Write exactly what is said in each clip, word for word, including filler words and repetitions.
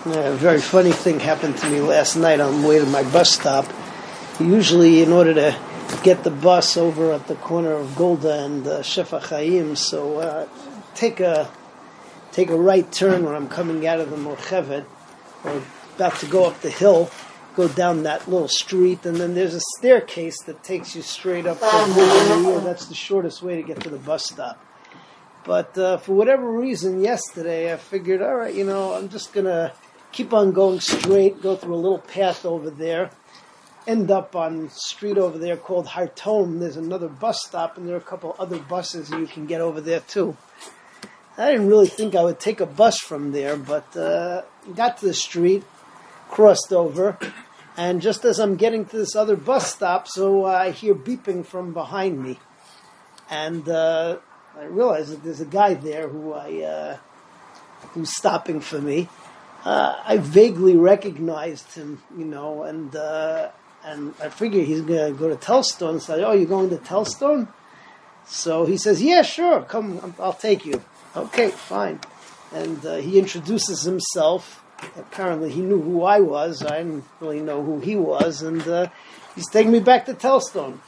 A very funny thing happened to me last night on the way to my bus stop. Usually, in order to get the bus over at the corner of Golda and uh, Shefa Chaim, so uh, take a take a right turn when I'm coming out of the Morchevet, or about to go up the hill, go down that little street, and then there's a staircase that takes you straight up to Golda. That's the shortest way to get to the bus stop. But uh, for whatever reason, yesterday I figured, all right, you know, I'm just going to keep on going straight, go through a little path over there, end up on a street over there called Hartom. There's another bus stop, and there are a couple other buses you can get over there too. I didn't really think I would take a bus from there, but uh, got to the street, crossed over, and just as I'm getting to this other bus stop, so uh, I hear beeping from behind me. And uh, I realize that there's a guy there who I uh, who's stopping for me. Uh, I vaguely recognized him, you know, and uh, and I figure he's going to go to Telstone. So I said, oh, you're going to Telstone? So he says, yeah, sure, come, I'll take you. Okay, fine. And uh, he introduces himself. Apparently he knew who I was. I didn't really know who he was. And uh, he's taking me back to Telstone.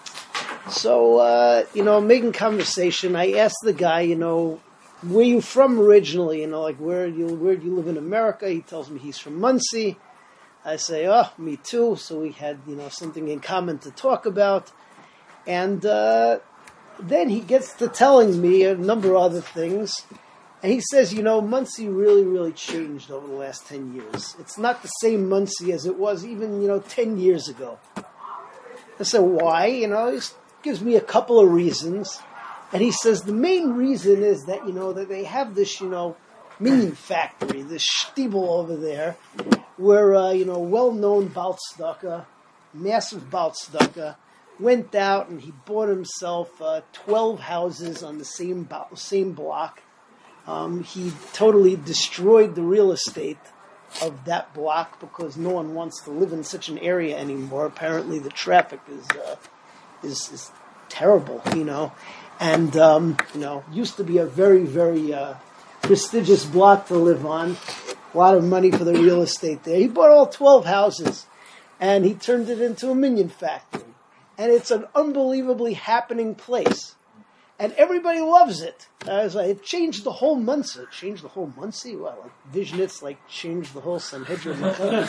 So, uh, you know, making conversation, I asked the guy, you know, where you from originally? You know, like, where do you, where do you live in America? He tells me he's from Muncie. I say, oh, me too. So we had, you know, something in common to talk about. And uh, then he gets to telling me a number of other things. And he says, you know, Muncie really, really changed over the last ten years. It's not the same Muncie as it was even, you know, ten years ago. I said, why? You know, he gives me a couple of reasons. And he says the main reason is that, you know, that they have this, you know, minion factory, this shtibel over there, where, uh, you know, well-known Baal Tzedakah, massive Baal Tzedakah, went out and he bought himself uh, twelve houses on the same same block. Um, he totally destroyed the real estate of that block because no one wants to live in such an area anymore. Apparently the traffic is uh, is, is terrible, you know. And, um, you know, used to be a very, very uh, prestigious block to live on. A lot of money for the real estate there. He bought all twelve houses, and he turned it into a minion factory. And it's an unbelievably happening place. And everybody loves it. I was like, it changed the whole Muncie. It changed the whole Muncie? Well, like Vishnitz, like, changed the whole Sanhedrin.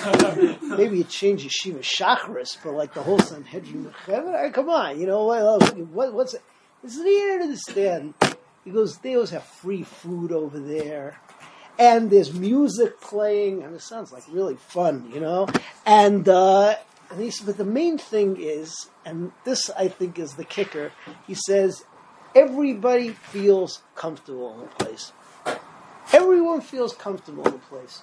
Maybe it changed Yeshiva Shacharis, but like the whole Sanhedrin. Come on, you know, what, what's it? He said, he didn't understand. He goes, they always have free food over there. And there's music playing, and it sounds like really fun, you know? And, uh, and he said, but the main thing is, and this I think is the kicker, he says, everybody feels comfortable in the place. Everyone feels comfortable in the place.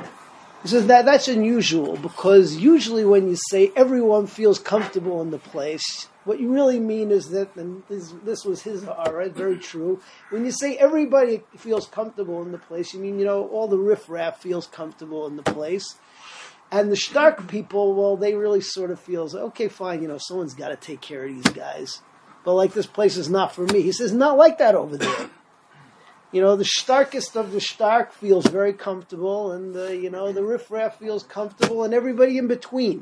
He says that that's unusual, because usually when you say everyone feels comfortable in the place, what you really mean is that, and this, this was his all right, very true. When you say everybody feels comfortable in the place, you mean, you know, all the riffraff feels comfortable in the place. And the Stark people, well, they really sort of feels, okay, fine, you know, someone's got to take care of these guys. But like, this place is not for me. He says, not like that over there. You know, the starkest of the Stark feels very comfortable, and the, you know, the riffraff feels comfortable, and everybody in between.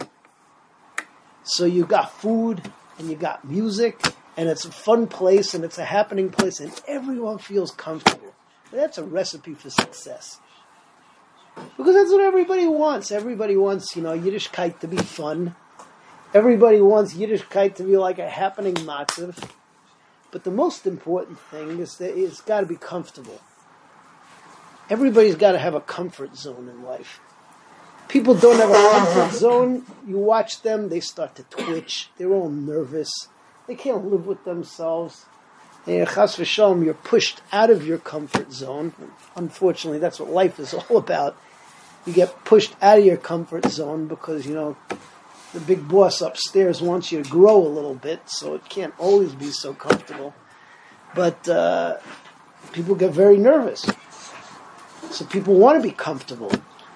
So you got food, and you got music, and it's a fun place, and it's a happening place, and everyone feels comfortable. And that's a recipe for success. Because that's what everybody wants. Everybody wants, you know, Yiddishkeit to be fun. Everybody wants Yiddishkeit to be like a happening matzav. But the most important thing is that it's got to be comfortable. Everybody's got to have a comfort zone in life. People don't have a comfort zone. You watch them, they start to twitch. They're all nervous. They can't live with themselves. And chas v'shalom, you're pushed out of your comfort zone. Unfortunately, that's what life is all about. You get pushed out of your comfort zone because, you know, the big boss upstairs wants you to grow a little bit, so it can't always be so comfortable. But uh, people get very nervous. So people want to be comfortable.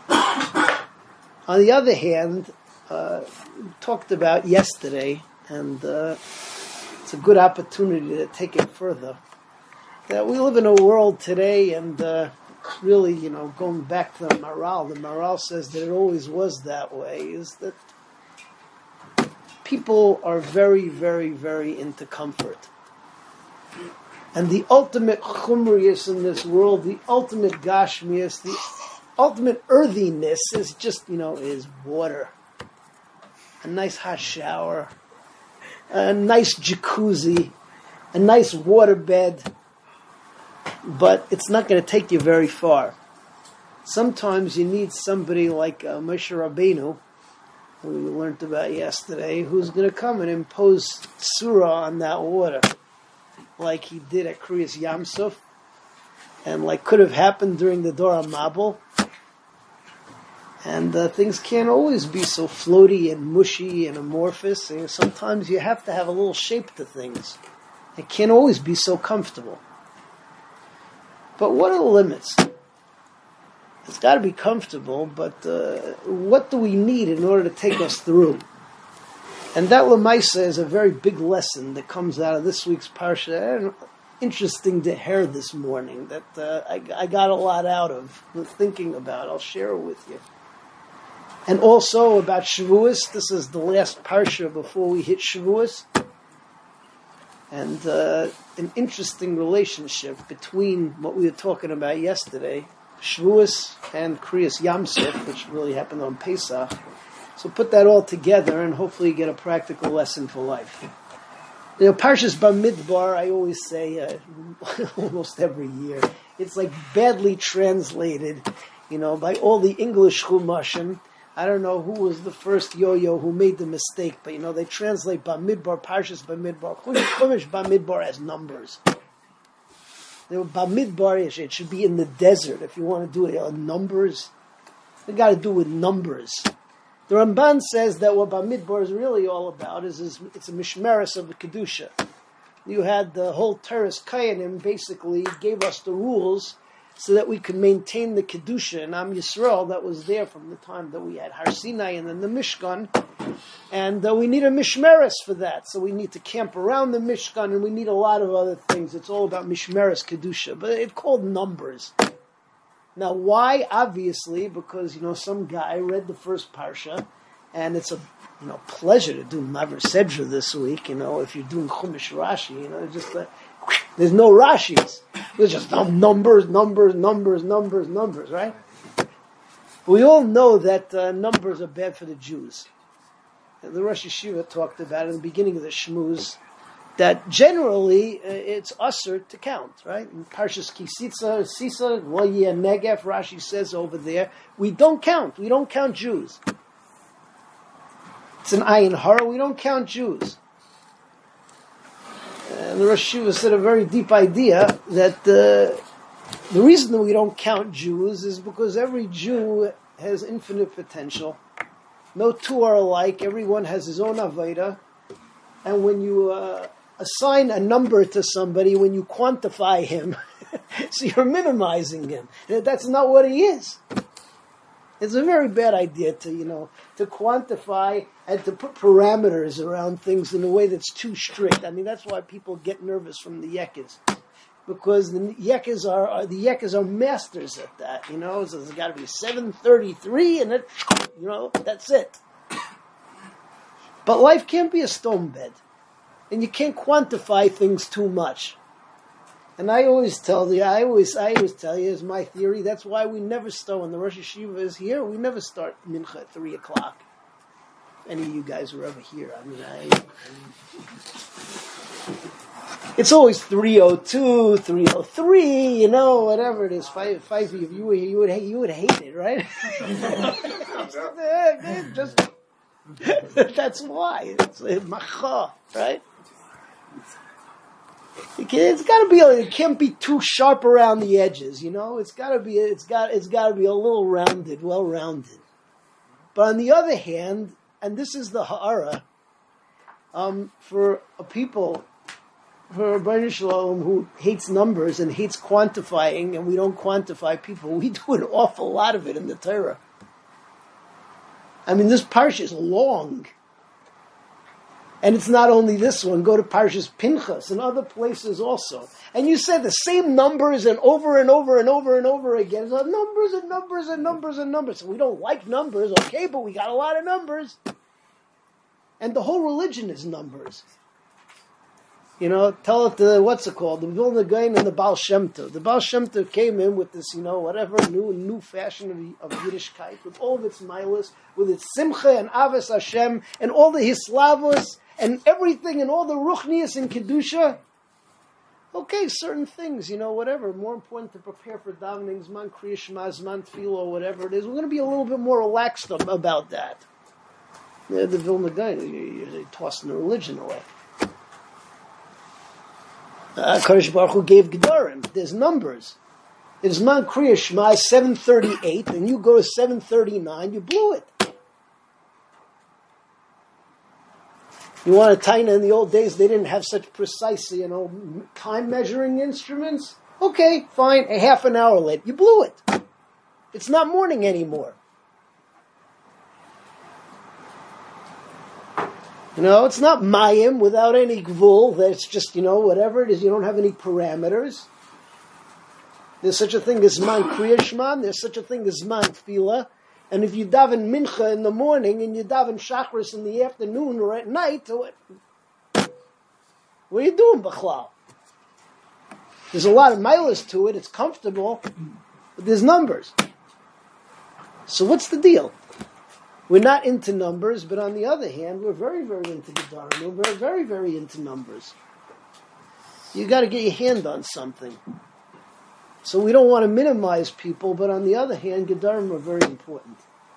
On the other hand, uh, we talked about yesterday, and uh, it's a good opportunity to take it further, that we live in a world today, and uh, really, you know, going back to the Maral, the Maral says that it always was that way, is that people are very, very, very into comfort. And the ultimate chumrius in this world, the ultimate gashmius, the ultimate earthiness is just, you know, is water. A nice hot shower, a nice jacuzzi, a nice waterbed. But it's not going to take you very far. Sometimes you need somebody like uh, Moshe Rabbeinu, who we learned about yesterday, who's going to come and impose surah on that water, like he did at Kriyas Yamsuf, and like could have happened during the Dor HaMabul. And uh, things can't always be so floaty and mushy and amorphous. And sometimes you have to have a little shape to things. It can't always be so comfortable. But what are the limits? It's got to be comfortable, but uh, what do we need in order to take us through? And that Lamaisa is a very big lesson that comes out of this week's Parsha. And interesting to hear this morning that uh, I, I got a lot out of thinking about. I'll share it with you. And also about Shavuos. This is the last Parsha before we hit Shavuos. And uh, an interesting relationship between what we were talking about yesterday, Shavuos and Kriyas Yamsuf, which really happened on Pesach. So put that all together and hopefully get a practical lesson for life. You know, Parshas Bamidbar, I always say, uh, almost every year, it's like badly translated, you know, by all the English Chumashim. I don't know who was the first yo-yo who made the mistake, but you know, they translate Bamidbar, Parshas Bamidbar, Chumash Bamidbar as numbers. They were Bamidbar, it should be in the desert. If you want to do it on numbers, you got to do it with numbers. The Ramban says that what Bamidbar is really all about is, is it's a mishmeres of the Kedusha. You had the whole Teres Kayanim basically gave us the rules so that we could maintain the Kedusha in Am Yisrael that was there from the time that we had Har Sinai and then the Mishkan. And uh, we need a Mishmeres for that. So we need to camp around the Mishkan and we need a lot of other things. It's all about Mishmeres Kedusha. But it's called numbers. Now why? Obviously because, you know, some guy read the first Parsha and it's a, you know, pleasure to do Maver Sedra this week. You know, if you're doing Chumash Rashi, you know, just uh, there's no Rashis. There's just numbers, numbers, numbers, numbers, numbers, right? We all know that uh, numbers are bad for the Jews. And the Rosh Yeshiva talked about in the beginning of the Shmuz that generally uh, it's usher to count, right? In Parshas Kisitza, Sisa, Loyeh Negev, Rashi says over there, we don't count. We don't count Jews. It's an ayin hara. We don't count Jews. And the Rosh Yeshiva said a very deep idea that uh, the reason that we don't count Jews is because every Jew has infinite potential. No two are alike. Everyone has his own Aveda. And when you uh, assign a number to somebody, when you quantify him, so you're minimizing him. That's not what he is. It's a very bad idea to, you know, to quantify and to put parameters around things in a way that's too strict. I mean, that's why people get nervous from the Yekkes. Because the Yekkes are, are the Yekkes are masters at that, you know. So there's got to be seven thirty-three, and it, you know, that's it. But life can't be a stone bed, and you can't quantify things too much. And I always tell you, I always, I always tell you, is my theory. That's why we never start when the Rosh Yeshiva is here. We never start mincha at three o'clock. If any of you guys were ever here, I mean, I. I It's always three oh two, three oh three, you know, whatever it is. Five, five of you, you would, you would, you would hate it, right? Just, that's why. It's macha, right? It's got to be. It can't be too sharp around the edges, you know. It's got to be. It's got. It's got to be a little rounded, well rounded. But on the other hand, and this is the ha'ara, um, for a people. For Rebbeinu Shalom, who hates numbers and hates quantifying, and we don't quantify people, we do an awful lot of it in the Torah. I mean, this parsha is long. And it's not only this one. Go to Parshas Pinchas and other places also. And you said the same numbers and over and over and over and over again. So numbers and numbers and numbers and numbers. So we don't like numbers, okay, but we got a lot of numbers. And the whole religion is numbers. You know, tell it the, what's it called? The Vilna Gaon and the Baal Shem Tov. The Baal Shem Tov came in with this, you know, whatever new new fashion of, of Yiddishkeit, with all of its milas, with its simcha and avos Hashem, and all the hislavos, and everything, and all the ruchnias and kedusha. Okay, certain things, you know, whatever. More important to prepare for davening, zman kriya shema, zman tefillah, whatever it is. We're going to be a little bit more relaxed about that. Yeah, the Vilna Gaon, they're tossing the religion away. Uh, Kadosh Baruch Hu gave Gedarim. There's numbers. If Zman Kriya Shema is seven thirty-eight, and you go to seven thirty-nine, you blew it. You want a taina? In the old days, they didn't have such precise, you know, time measuring instruments. Okay, fine. A half an hour late, you blew it. It's not morning anymore. You know, it's not mayim without any gvul. That's just, you know, whatever it is. You don't have any parameters. There's such a thing as Zman Kriya Shema. There's such a thing as Zman Tefillah. And if you daven Mincha in the morning and you daven Shachris in the afternoon or at night, what, what are you doing, B'chlal? There's a lot of milas to it. It's comfortable. But there's numbers. So what's the deal? We're not into numbers, but on the other hand, we're very, very into Gedarim. We're very, very, very into numbers. You got to get your hand on something. So we don't want to minimize people, but on the other hand, Gedarim are very important.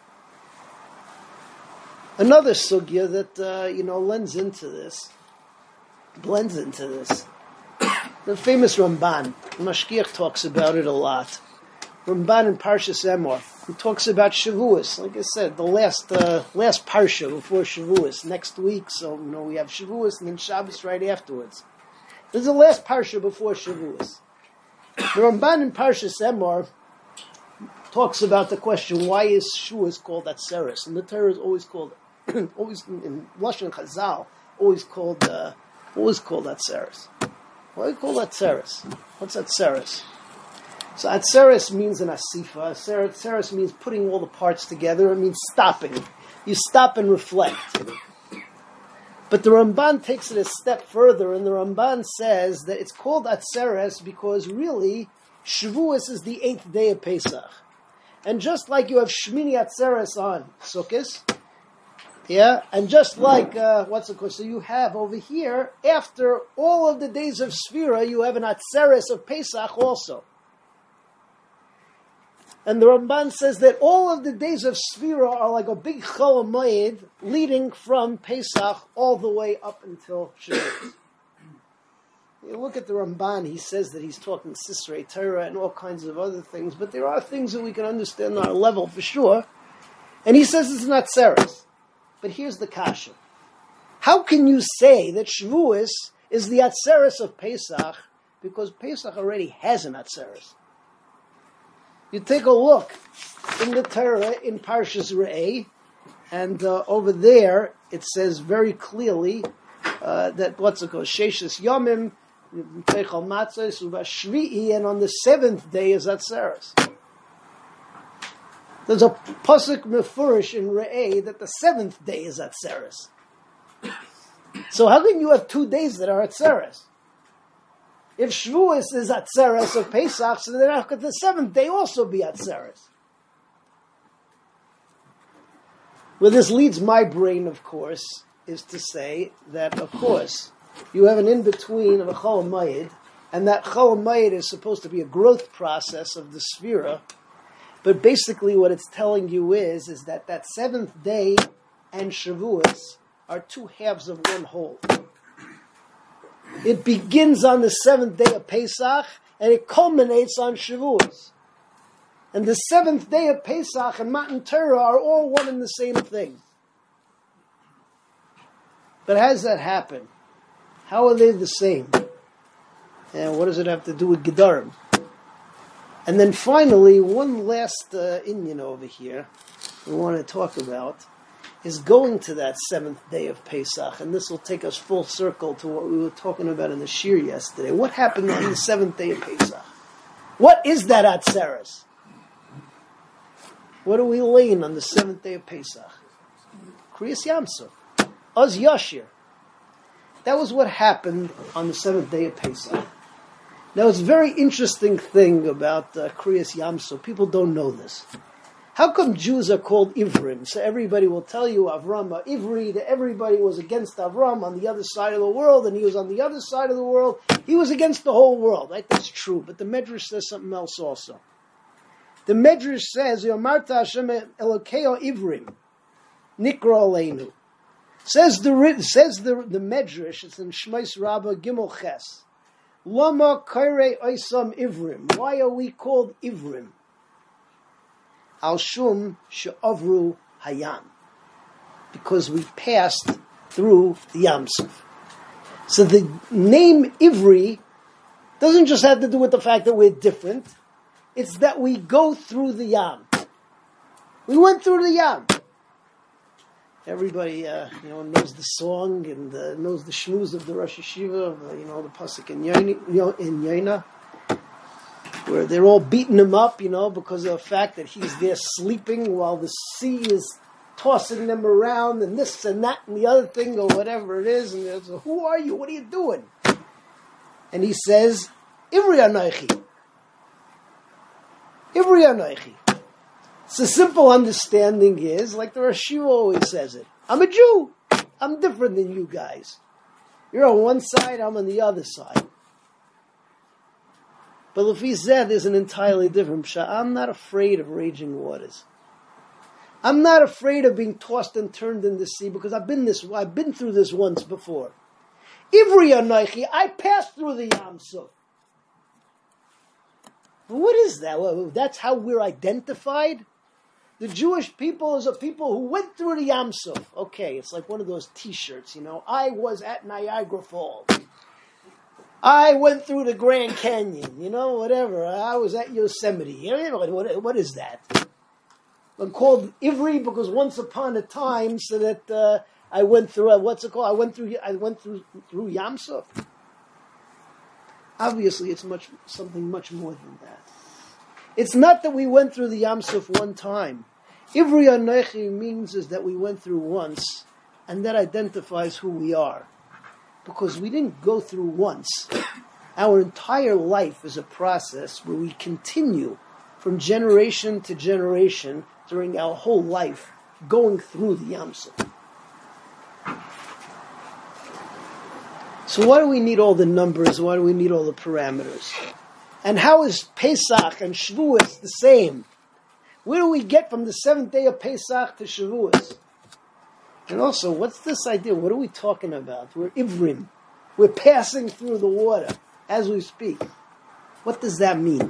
Another sugya that, uh, you know, lends into this, blends into this. The famous Ramban, Mashgiach talks about it a lot. Ramban in Parshas Emor, he talks about Shavuos. Like I said, the last uh, last Parsha before Shavuos, next week. So, you know, we have Shavuos and then Shabbos right afterwards. This is the last Parsha before Shavuos. The Ramban in Parshas Emor talks about the question, why is Shavuos called Atzeres? And the Torah is always called, always in Lashon Chazal, always called, uh, always called Atzeres. Why do you call Atzeres? What's Atzeres? So Atzeres means an asifa. Atzeres means putting all the parts together. It means stopping. You stop and reflect. But the Ramban takes it a step further, and the Ramban says that it's called Atzeres because really, Shavuos is the eighth day of Pesach. And just like you have Shmini Atzeres on Sukkot, yeah, and just like, uh, what's it called? So you have over here, after all of the days of Sfira, you have an Atzeres of Pesach also. And the Ramban says that all of the days of Sfira are like a big Chol Hamoed leading from Pesach all the way up until Shavuos. You look at the Ramban, he says that he's talking Sisrei Torah and all kinds of other things, but there are things that we can understand on our level for sure. And he says it's not Atzeres. But here's the kasha. How can you say that Shavuos is the Atzeres of Pesach because Pesach already has an Atzeres? You take a look in the Torah in Parshas Re'eh, and uh, over there it says very clearly uh, that what's it called? Sheshes Yomim, Teichal Matzos, Uvashvi'i, and on the seventh day is Atzeres. There's a pasuk mefurish in Re'eh that the seventh day is Atzeres. So how can you have two days that are Atzeres? If Shavuos is Atzeres of Pesach, so then how could the seventh day also be Atzeres? Where this leads my brain, of course, is to say that, of course, you have an in-between of a Chol Hamoed, and that Chol Hamoed is supposed to be a growth process of the Sfira. But basically what it's telling you is, is that that seventh day and Shavuos are two halves of one whole. It begins on the seventh day of Pesach, and it culminates on Shavuos. And the seventh day of Pesach and Matan Torah are all one and the same thing. But how does that happen? How are they the same? And what does it have to do with Gedarim? And then finally, one last uh, Indian over here we want to talk about is going to that seventh day of Pesach, and this will take us full circle to what we were talking about in the shir yesterday. What happened on the seventh day of Pesach? What is that Atzeres? What are we laying on the seventh day of Pesach? Kriyas Yamsuf. Oz Yashir. That was what happened on the seventh day of Pesach. Now, it's a very interesting thing about uh, Kriyas Yamsuf. People don't know this. How come Jews are called Ivrim? So everybody will tell you Avram are Ivri, that everybody was against Avram on the other side of the world, and he was on the other side of the world. He was against the whole world. Right? That's true. But the Medrash says something else also. The Medrash says, Yomarta Hashem Elokeo Ivrim, Nikra Aleinu. Says the says the, the Medrash, it's in Shmais Rabbah Gimel Ches. Lama Kairei Oisam Ivrim. Why are we called Ivrim? Al Shum She'avru Hayam. Because we passed through the Yamsuf. So the name Ivri doesn't just have to do with the fact that we're different. It's that we go through the Yam. We went through the Yam. Everybody, uh, you know, knows the song and uh, knows the shmooze of the Rosh Hashiva, of, uh, you know, the pasuk in Yaina, where they're all beating him up, you know, because of the fact that he's there sleeping while the sea is tossing them around and this and that and the other thing or whatever it is. And there's, who are you? What are you doing? And he says, Ivri Anoichi. Ivri Anoichi. So simple understanding is, like the Rosh Hashiva always says it, I'm a Jew. I'm different than you guys. You're on one side, I'm on the other side. But Lefi Zed is an entirely different pshat. I'm not afraid of raging waters. I'm not afraid of being tossed and turned in the sea because I've been this. I've been through this once before. Ivri Anoichi, I passed through the Yam Suf. What is that? Well, that's how we're identified? The Jewish people is a people who went through the Yam Suf. Okay, it's like one of those T-shirts, you know. I was at Niagara Falls. I went through the Grand Canyon, you know, whatever. I was at Yosemite. You know, what, what is that? I'm called Ivri because once upon a time, so that uh, I went through. Uh, what's it called? I went through. I went through through Yam Suf. Obviously, it's much something much more than that. It's not that we went through the Yam Suf one time. Ivri Anoichi means is that we went through once, and that identifies who we are. Because we didn't go through once. Our entire life is a process where we continue from generation to generation during our whole life going through the Yam Suf. So why do we need all the numbers? Why do we need all the parameters? And how is Pesach and Shavuos the same? Where do we get from the seventh day of Pesach to Shavuos? And also, what's this idea? What are we talking about? We're Ivrim. We're passing through the water as we speak. What does that mean?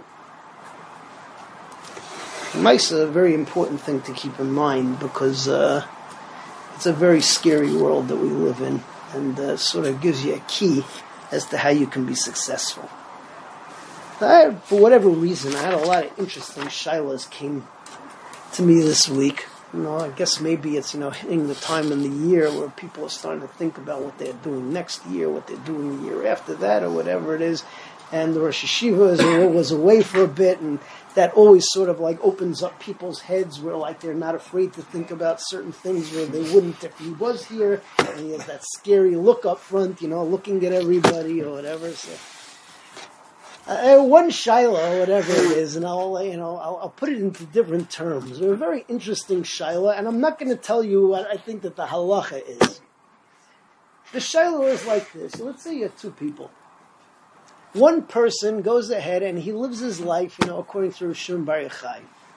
Mice is a very important thing to keep in mind because uh, it's a very scary world that we live in, and uh, sort of gives you a key as to how you can be successful. I, for whatever reason, I had a lot of interesting shilas came to me this week. You know, I guess maybe it's, you know, hitting the time in the year where people are starting to think about what they're doing next year, what they're doing the year after that, or whatever it is. And the Rosh Hashiva is, was away for a bit, and that always sort of like opens up people's heads where like they're not afraid to think about certain things where they wouldn't if he was here. And he has that scary look up front, you know, looking at everybody or whatever. So. Uh, one shiloh, whatever it is, and I'll, you know, I'll, I'll put it into different terms. They're a very interesting shiloh, and I'm not going to tell you what I think that the halacha is. The shiloh is like this. So let's say you have two people. One person goes ahead and he lives his life, you know, according to Rishon Bar Yochai.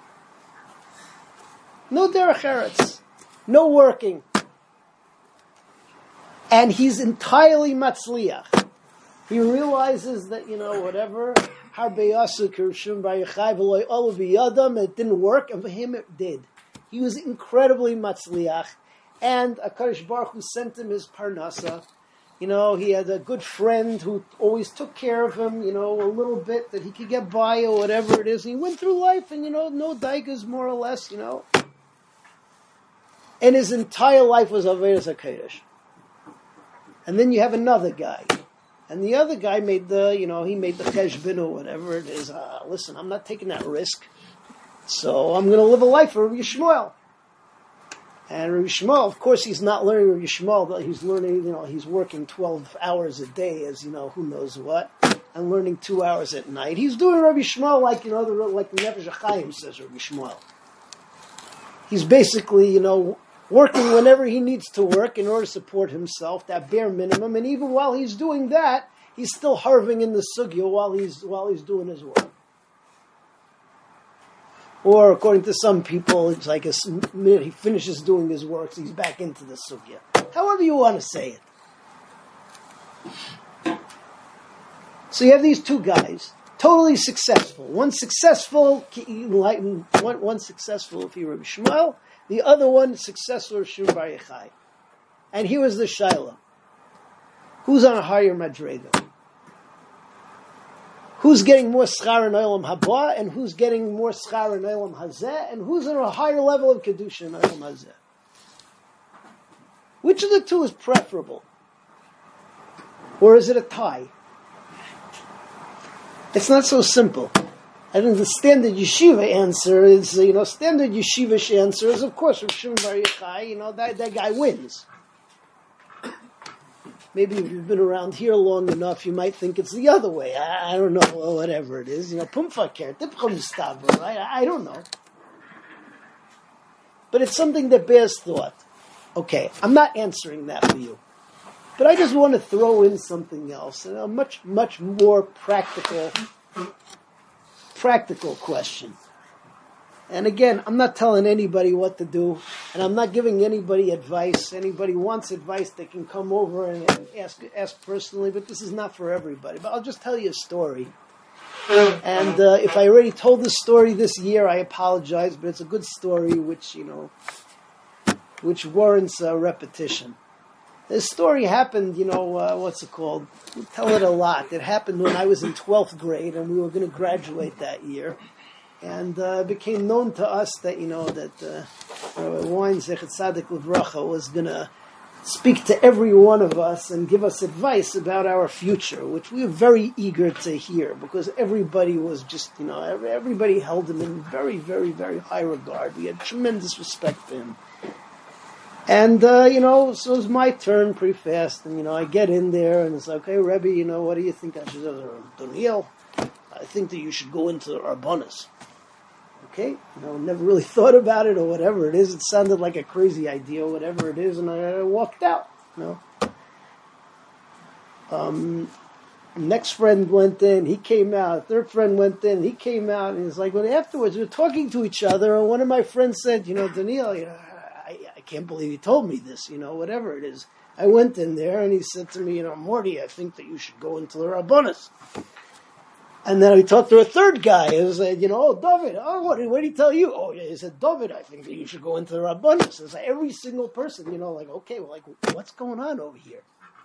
No derech eretz, no working, and he's entirely matzliach. He realizes that, you know, whatever, it didn't work, and for him it did. He was incredibly matzliach, and HaKadosh Baruch Hu sent him his parnasa. You know, he had a good friend who always took care of him, you know, a little bit that he could get by or whatever it is. And he went through life and, you know, no daigas more or less, you know. and his entire life was Avodas HaKodesh. And then you have another guy, and the other guy made the, you know, he made the cheshbon or whatever it is. Uh, listen, I'm not taking that risk, so I'm going to live a life for Rabbi Shmuel. And Rabbi Shmuel, of course, he's not learning Rabbi Shmuel, but he's learning, you know, he's working twelve hours a day as, you know, who knows what, and learning two hours at night. He's doing Rabbi Shmuel like, you know, the, like the Nefesh HaChaim says Rabbi Shmuel. He's basically, you know, working whenever he needs to work in order to support himself, that bare minimum. And even while he's doing that, he's still harving in the sugya while he's while he's doing his work. Or according to some people, it's like a minute he finishes doing his work, so he's back into the sugya. However you want to say it. So you have these two guys, totally successful. One successful, enlightened, one, one successful if you Rabbi Shmuel, the other one successful Shimon Bar Yochai. And here was the Shaila. Who's on a higher madrega? Who's getting more schar in Olam Haba, and who's getting more schar in Olam Hazeh, and who's on a higher level of Kedusha in Olam Hazeh? Which of the two is preferable? Or is it a tie? It's not so simple. I think the standard yeshiva answer is, you know, standard yeshivish answer is, of course, from Shimon Bar Yochai, you know, that, that guy wins. Maybe if you've been around here long enough, you might think it's the other way. I, I don't know, or whatever it is. You know, pumfaker, tipchum staver, right? I, I don't know. But it's something that bears thought. Okay, I'm not answering that for you. But I just want to throw in something else, a much, much more practical, practical question. And again, I'm not telling anybody what to do, and I'm not giving anybody advice. Anybody wants advice, they can come over and, and ask ask personally, but this is not for everybody. But I'll just tell you a story. And uh, if I already told this story this year, I apologize, but it's a good story which, you know, which warrants uh, repetition. This story happened, you know, uh, what's it called? We tell it a lot. It happened when I was in twelfth grade, and we were going to graduate that year. And uh, it became known to us that, you know, that uh, Rabbi Wein Zechet Tzadik Livracha was going to speak to every one of us and give us advice about our future, which we were very eager to hear, because everybody was just, you know, everybody held him in very, very, very high regard. We had tremendous respect for him. And, uh, you know, so it was my turn pretty fast, and, you know, I get in there, and it's like, okay, Rebbe, you know, what do you think I should do? Daniel, I think that you should go into the Rabbanos. Okay, you know, never really thought about it or whatever it is. It sounded like a crazy idea or whatever it is, and I walked out, you know. Um, next friend went in, he came out. Third friend went in, he came out, and it's like, when afterwards we were talking to each other, and one of my friends said, you know, Daniel, you know, I, I can't believe you told me this, you know, whatever it is. I went in there, and he said to me, you know, Morty, I think that you should go into the Rabbanos. And then I talked to a third guy and said, you know, oh, David, oh, what, what did he tell you? Oh, yeah, he said, David, I think that you should go into the Rabbanos. It's like every single person, you know, like, okay, well, like, what's going on over here?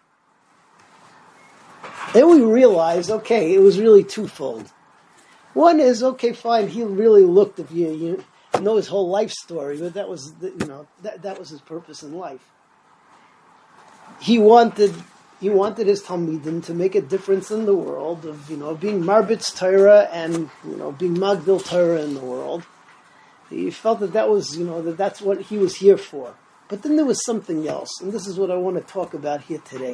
Then we realized, okay, it was really twofold. One is, okay, fine, he really looked, if you, you know his whole life story, but that was, the, you know, that, that was his purpose in life. He wanted... He wanted his Talmidim to make a difference in the world of, you know, being Marbitz Torah and, you know, being Magdil Torah in the world. He felt that that was, you know, that that's what he was here for. But then there was something else, and this is what I want to talk about here today.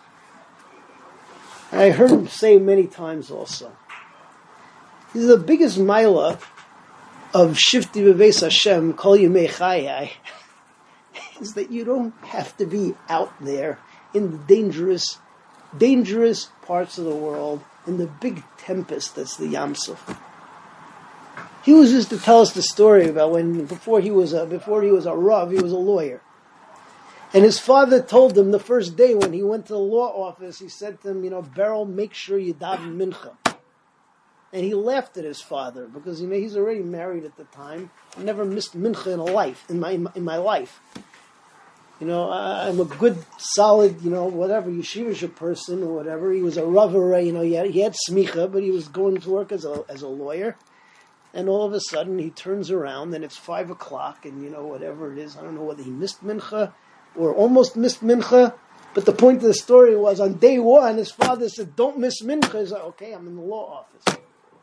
And I heard him say many times also. This is the biggest milah of Shifti B'Veis Hashem, Kol Yemei Chayai, is that you don't have to be out there in the dangerous, dangerous parts of the world, in the big tempest that's the Yam Suf. He was used to tell us the story about when, before he was a, before he was a Rav, he was a lawyer. And his father told him the first day when he went to the law office, he said to him, you know, Beryl, make sure you daven mincha. And he laughed at his father, because, you know, he's already married at the time. I never missed mincha in a life, in my, in my life. You know, I'm a good, solid, you know, whatever, yeshivish person or whatever. He was a rav, you know, he had, he had smicha, but he was going to work as a as a lawyer. And all of a sudden he turns around and it's five o'clock and you know, whatever it is, I don't know whether he missed mincha or almost missed mincha, but the point of the story was on day one, his father said, don't miss mincha. He's like, okay, I'm in the law office.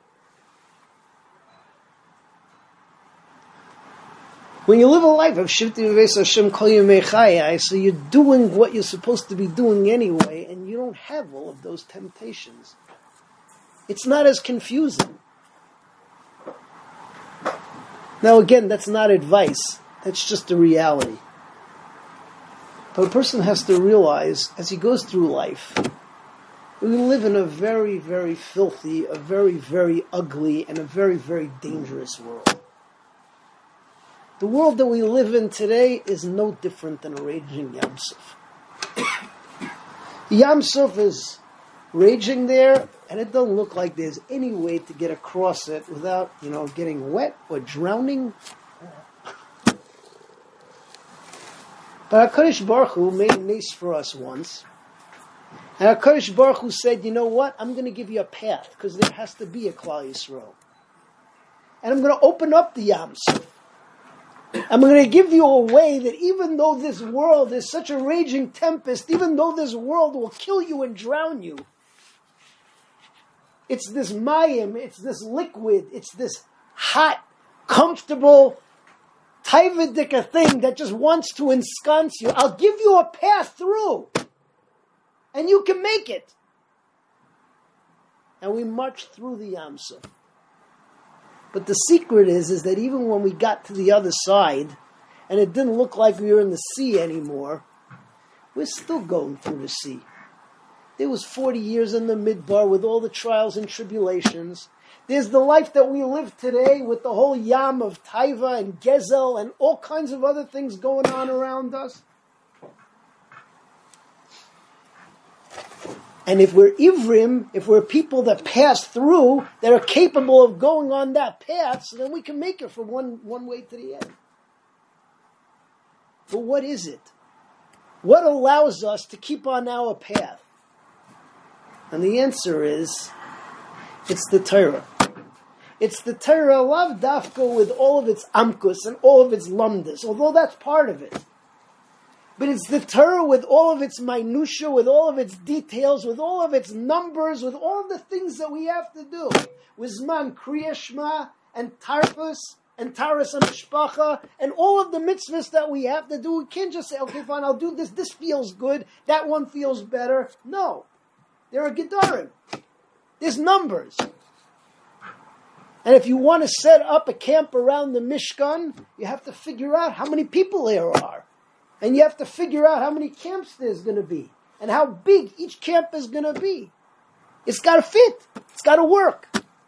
When you live a life of Shivti V'Ves Hashem Kol Yemei Chayai, so you're doing what you're supposed to be doing anyway, and you don't have all of those temptations. It's not as confusing. Now again, that's not advice. That's just a reality. But a person has to realize, as he goes through life, we live in a very, very filthy, a very, very ugly, and a very, very dangerous world. The world that we live in today is no different than a raging Yam Suf. Yam Suf is raging there, and it doesn't look like there's any way to get across it without, you know, getting wet or drowning. But HaKadosh Baruch Hu made a nace for us once. And HaKadosh Baruch Hu said, you know what? I'm going to give you a path, because there has to be a Klal Yisrael. And I'm going to open up the Yam Suf. I'm going to give you a way that even though this world is such a raging tempest, even though this world will kill you and drown you, it's this mayim, it's this liquid, it's this hot, comfortable, taividika thing that just wants to ensconce you. I'll give you a path through, and you can make it. And we marched through the Yam Suf. But the secret is, is that even when we got to the other side, and it didn't look like we were in the sea anymore, we're still going through the sea. There was forty years in the midbar with all the trials and tribulations. There's the life that we live today with the whole yam of taiva and gezel and all kinds of other things going on around us. And if we're ivrim, if we're people that pass through, that are capable of going on that path, so then we can make it from one, one way to the end. But what is it? What allows us to keep on our path? And the answer is, it's the Torah. It's the Torah, lav dafka, with all of its amkus and all of its lumdas, although that's part of it. But it's the Torah with all of its minutiae, with all of its details, with all of its numbers, with all of the things that we have to do. With Zman Kriya Shema and Tarfus and Taras and Mishpacha and all of the mitzvahs that we have to do. We can't just say, okay, fine, I'll do this. This feels good. That one feels better. No. There are Gedarim. There's numbers. And if you want to set up a camp around the Mishkan, you have to figure out how many people there are. And you have to figure out how many camps there's going to be. And how big each camp is going to be. It's got to fit. It's got to work.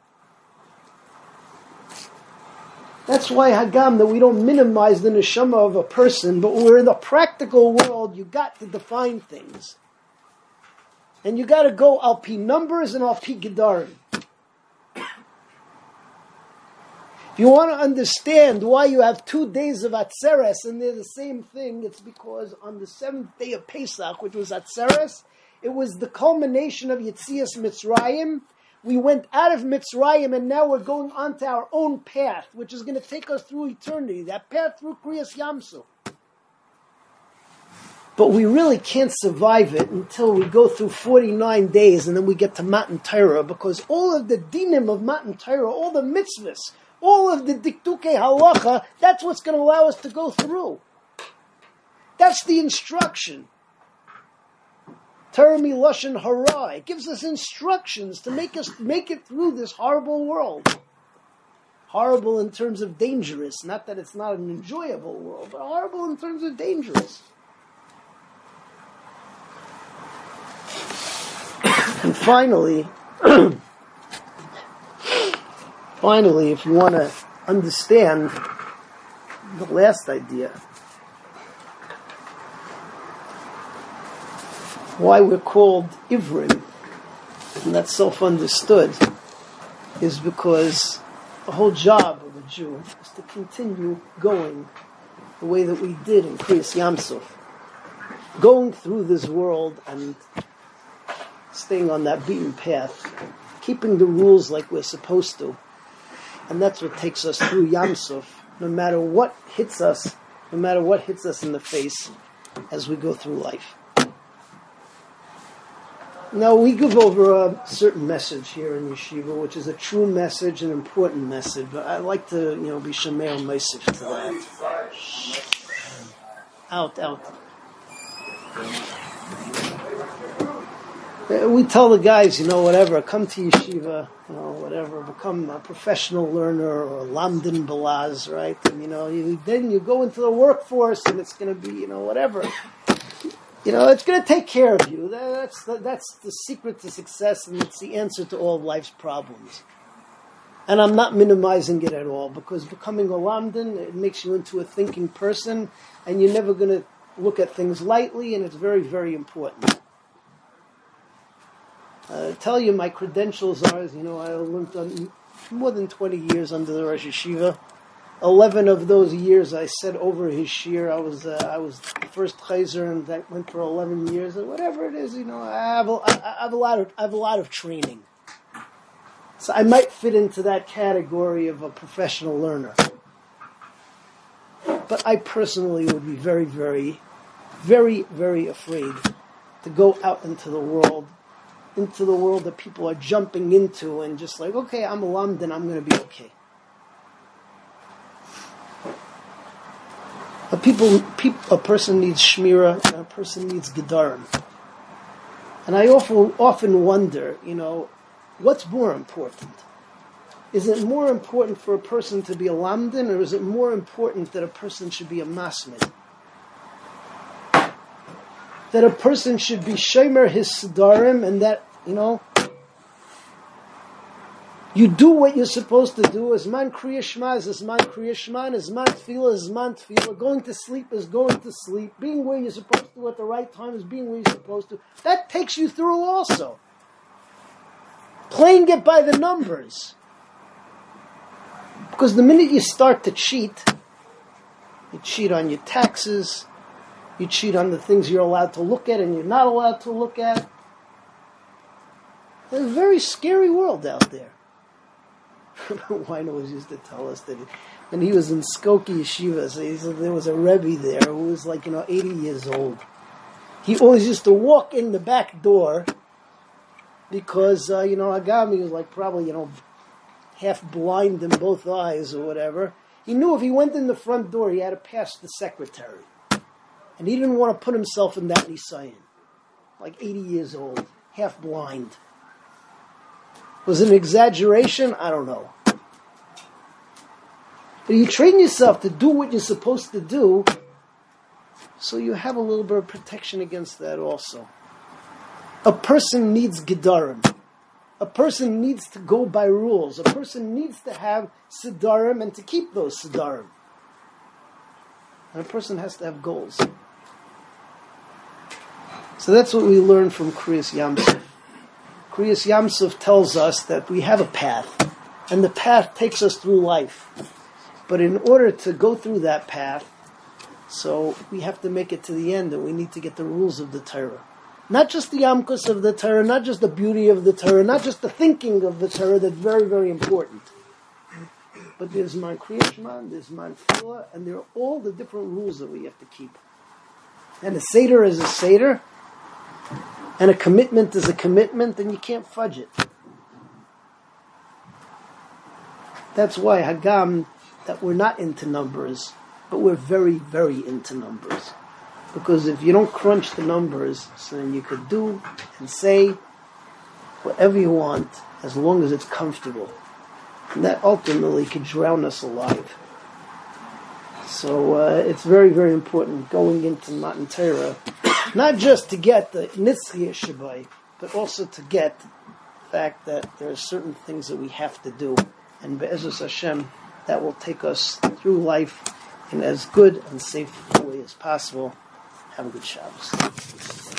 That's why Hagam, that we don't minimize the neshama of a person, but we're in the practical world, you got to define things. And you got to go al pi numbers and al pi gedarim. If you want to understand why you have two days of Atzeres and they're the same thing, it's because on the seventh day of Pesach, which was Atzeres, it was the culmination of Yetzias Mitzrayim. We went out of Mitzrayim and now we're going onto our own path, which is going to take us through eternity, that path through Kriyas Yam Suf. But we really can't survive it until we go through forty-nine days and then we get to Matan Torah, because all of the dinim of Matan Torah, all the mitzvahs, all of the diktukei halacha, that's what's going to allow us to go through. That's the instruction. Torah milashon hara. It gives us instructions to make us make it through this horrible world. Horrible in terms of dangerous. Not that it's not an enjoyable world, but horrible in terms of dangerous. And finally, finally, if you want to understand the last idea, why we're called Ivrim, and that's self-understood, is because the whole job of a Jew is to continue going the way that we did in Kriyas Yam Suf, going through this world and staying on that beaten path, keeping the rules like we're supposed to. And that's what takes us through Yam Suf, no matter what hits us, no matter what hits us in the face as we go through life. Now, we give over a certain message here in Yeshiva, which is a true message, an important message, but I'd like to, you know, be Shemei and Meisif to that. Out, out. We tell the guys, you know, whatever, come to Yeshiva, you know, whatever, become a professional learner or lamdin balaz, right? And, you know, you, then you go into the workforce and it's going to be, you know, whatever. You know, it's going to take care of you. That's the, that's the secret to success, and it's the answer to all of life's problems. And I'm not minimizing it at all, because becoming a lamdin, it makes you into a thinking person, and you're never going to look at things lightly, and it's very, very important. Uh, tell you my credentials are, you know, I learned on more than twenty years under the Rosh Yeshiva. Eleven of those years I said over his shir. I was uh, I was the first chayzer, and that went for eleven years. Or whatever it is, you know, I have a, I have a lot of I have a lot of training. So I might fit into that category of a professional learner. But I personally would be very, very, very, very afraid to go out into the world, into the world that people are jumping into, and just like, okay, I'm a lamdan, I'm going to be okay. A people, people, a person needs shmira, and a person needs gedarim. And I often, often wonder, you know, what's more important? Is it more important for a person to be a lamdan, or is it more important that a person should be a masmid? That a person should be shomer his sidarim, and that, you know, you do what you're supposed to do. As man kriya shema is man kriya shema, as man tefillah is man tefillah. Going to sleep is going to sleep. Being where you're supposed to at the right time is being where you're supposed to. That takes you through also. Playing it by the numbers. Because the minute you start to cheat, you cheat on your taxes, you cheat on the things you're allowed to look at and you're not allowed to look at. It's a very scary world out there. Weiner always used to tell us that when he was in Skokie Yeshiva, so he said there was a Rebbe there who was like, you know, eighty years old. He always used to walk in the back door because, uh, you know, Agami was like probably, you know, half blind in both eyes or whatever. He knew if he went in the front door, he had to pass the secretary. And he didn't want to put himself in that nisayon. Like eighty years old, half blind. Was it an exaggeration? I don't know. But you train yourself to do what you're supposed to do, so you have a little bit of protection against that also. A person needs gedarim. A person needs to go by rules. A person needs to have sidarim and to keep those sidarim. And a person has to have goals. So that's what we learn from Kriyas Yam Suf. Kriyas Yam Suf tells us that we have a path, and the path takes us through life. But in order to go through that path, so we have to make it to the end, and we need to get the rules of the Torah. Not just the Yamkus of the Torah, not just the beauty of the Torah, not just the thinking of the Torah, that's very, very important. But there's Man Kriya Shema, there's Man Tefillah, and there are all the different rules that we have to keep. And a Seder is a Seder, and a commitment is a commitment, and you can't fudge it. That's why Hagam, that we're not into numbers, but we're very, very into numbers. Because if you don't crunch the numbers, so then you could do and say whatever you want, as long as it's comfortable. And that ultimately could drown us alive. So uh, it's very, very important going into Matan Torah, not just to get the Nitzchiyah Shabai, but also to get the fact that there are certain things that we have to do. And Be'ezus Hashem, that will take us through life in as good and safe a way as possible. Have a good Shabbos.